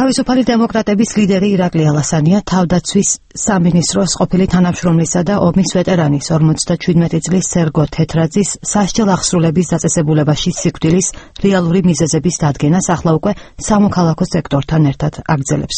თავისუფალი დემოკრატების ლიდერი ირაკლი ალასანია თავდაცვის სამინისტროს ყოფილი თანამშრომლისა და ომის ვეტერანის 57 წლის სერგო თეთრაძის სასჯელ აღსრულების დაწესებულებაში სიკვდილის რეალური მიზეზების დადგენას ახლა უკვე სამოქალაქო სექტორთან ერთად აგრძელებს.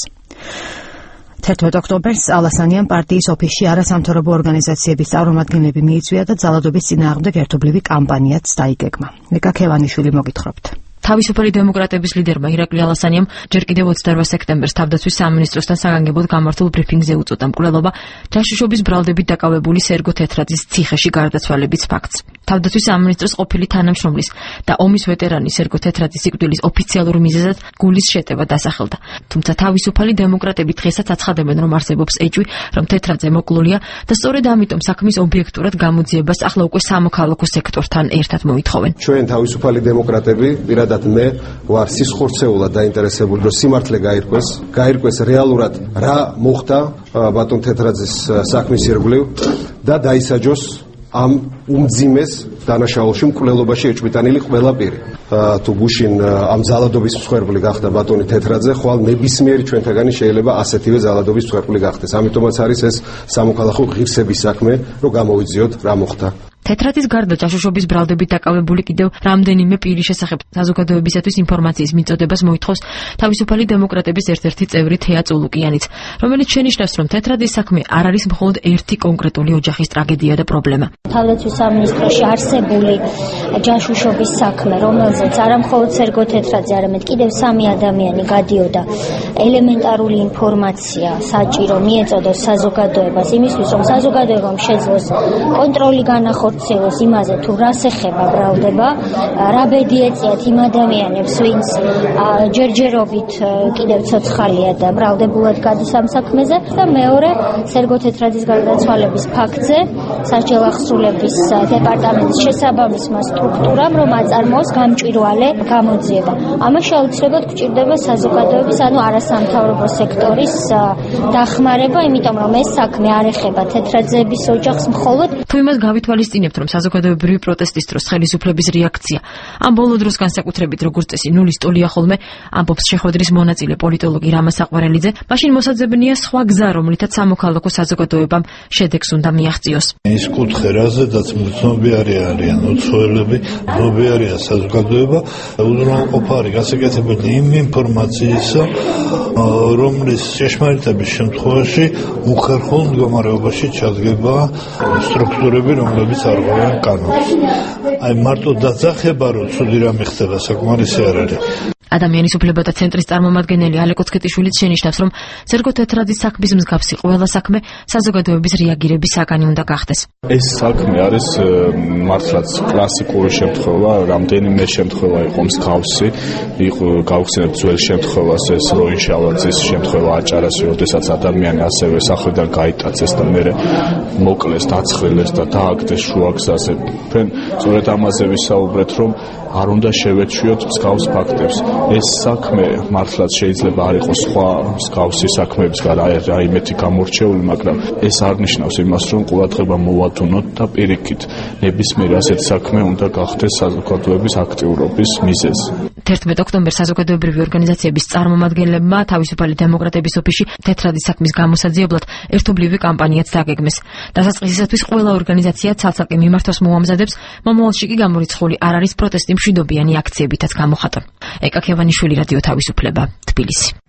11 ოქტომბერს ალასანიამ პარტიის ოფისში არასამთავრობო ორგანიზაციების წარმომადგენლები მიიწვია და ძალადობის წინააღმდეგ ერთობლივი კამპანიაც დაიგეგმა. ნიკა ქევანიშვილი მოგითხრობთ. თავისუფალი დემოკრატების ლიდერმა ირაკლი ალასანიამ ჯერ კიდევ 28 სექტემბერს თავდაცვის სამინისტროსთან საგანგებოდ გამართულ ბრიფინგზე უწოდა მკვლელობა ჯაშუშობის ბრალდებით დაკავებული სერგო თეთრაძის ციხეში გარდაცვალების ფაქტს. თავდაცვის სამინისტროს ყოფილი თანამშრომლის და ომის ვეტერანი სერგო თეთრაძის სიკვდილის ოფიციალურ მიზეზად გულის შეტევა დასახელდა. თუმცა თავისუფალი დემოკრატები დღესაც აცხადებენ, რომ არსებობს ეჭვი, რომ თეთრაძე მოკლულია და სწორედ ამიტომ საქმის ობიექტურად გამოძიებას ახლა უკვე სამოქალაქო სექტორთან ერთად მოითხოვენ. ჩვენ თავისუფალი დემოკრატები პირადად მე ვარ სისხორცეულად დაინტერესებული, რომ სიმართლე გაირკვეს რეალურად რა მოხდა ბატონ თეთრაძის საქმის ირგვლივ და დაისაჯოს ამ უმძიმეს დანაშაულში მკვლელობაში ეჭვმიტანილი ყველა პირი. თუ გუშინ ამ ძალადობის მსხვერპლი გახდა ბატონი თეთრაძე, ხვალ ნებისმიერი ჩვენთაგანი შეიძლება ასეთივე ძალადობის მსხვერპლი გახდეს. ამიტომაც არის ეს სამოქალაქო ღირსების საქმე, რომ გამოვიძიოთ რა მოხდა. თეთრაძის გარდა ჯაშუშობის ბრალდებით დაკავებული კიდევ რამდენიმე პირის შესახებ საზოგადოებისათვის ინფორმაციის მიწოდებას მოითხოვს თავისუფალი დემოკრატების ერთ-ერთი წევრი თეა წულუკიანიც, რომელიც შენიშნავს, რომ თეთრაძის საქმე არ არის მხოლოდ ერთი კონკრეტული ოჯახის ტრაგედია და პრობლემა. თავდაცვის სამინისტროში არსებული ჯაშუშობის საქმე, რომელზეც არა მხოლოდ სერგო თეთრაძე, არამედ კიდევ 3 ადამიანი გადიოდა ელემენტარული ინფორმაცია საჭირო მიეწოდოს საზოგადოებას იმისთვის, რომ საზოგადოებამ შეძლოს კონტროლი განახორციელოს იმაზე თუ რას ეხება ბრალდება, რა ბედი ეწიათ იმ ადამიანებს, ვინც ჯერჯერობით კიდევ ცოცხალია და ბრალდებულად გადის ამ საქმეზე და მეორე სერგო თეთრაძის გარდაცვალების ფაქტზე სასჯელ აღსრულების დეპარტამენტის შესაბამისმა სტრუქტურამ რომ აწარმოოს გამჭვირვალე გამოძიება. ამაში აუცილებლად გვჭირდება საზოგადოების, ანუ არასამთავრობო სექტორის დახმარება, იმიტომ რომ ეს საქმე არ ეხება თეთრაძეების ოჯახს მხოლოდ. თუ იმას გავითვალისწინებთ, რომ საზოგადოებრივი პროტესტის დროს ხელისუფლების რეაქცია ამ ბოლო დროს განსაკუთრებით როგორც წესი ნულის ტოლია ხოლმე, ამბობს შეხვედრის მონაწილე პოლიტოლოგი რამა საყვარელიძე, მაშინ მოსაძებნია სხვა გზა, რომლითაც სამოქალაქო საზოგადოებამ შედეგს უნდა მიაღწიოს. ის კუთხე, რაზედაც მცნობიარი არიან უცხოელები, მცნობიარია საზოგადოება, უზრუნველყოფა არის გასაკეთებელი იმ ინფორმაციისა, რომლის ჭეშმარიტების შემთხვევაში უხერხულ მდგომარეობაში ჩადგება სტრუქტურები, რომლებიც არღვევენ კანონს. აი მარტო დაძახება, რომ ცუდი რამე ხდება, საკმარისი არ არის. ადამიანის უფლებათა ცენტრის წარმომადგენელი ალეკო ცქეტიშვილიც შენიშნავს, რომ სერგო თეთრაძის საქმის მსგავსი ყველა საქმე საზოგადოების რეაგირების საგანი უნდა გახდეს. ეს საქმე არის მართლაც კლასიკური შემთხვევა, რამდენიმე შემთხვევა იყო მსგავსი, იყო გავხსენებთ ძველ შემთხვევას, ეს როინ შალაძის შემთხვევა აჭარაში, როდესაც ადამიანი ასევე სახლიდან გაიტაცეს და მერე მოკლეს, დაცხრილეს და დააგდეს შუაგზაზე. თქვენ სწორედ ამაზე ვისაუბრეთ, რომ არ უნდა შევეჩვიოთ მსგავს ფაქტებს. ეს საქმე მართლაც შეიძლება არ იყოს სხვა მსგავსი საქმეებისგან რაიმეთი გამორჩეული, მაგრამ ეს არ ნიშნავს იმას, რომ ყურადღება მოვადუნოთ და პირიქით ნებისმიერ ასეთ საქმე უნდა გახდეს საზოგადოების აქტიურობის მიზეზი. 11 ოქტომბერს საზოგადოებრივი ორგანიზაციების წარმომადგენლებმა თავისუფალი დემოკრატების ოფისში თეთრაძის საქმის გამოსაძიებლად ერთობლივი კამპანიაც დაგეგმეს. დასაწყისისათვის ყველა ორგანიზაცია ცალ-ცალკე მიმართავს მოამზადებს, მომავალში კი გამორიცხული არ არის პროტესტი მშვიდობიანი აქციებითაც გამოხატონ. ეკა ქევანიშვილი, რადიო თავისუფლება, თბილისი.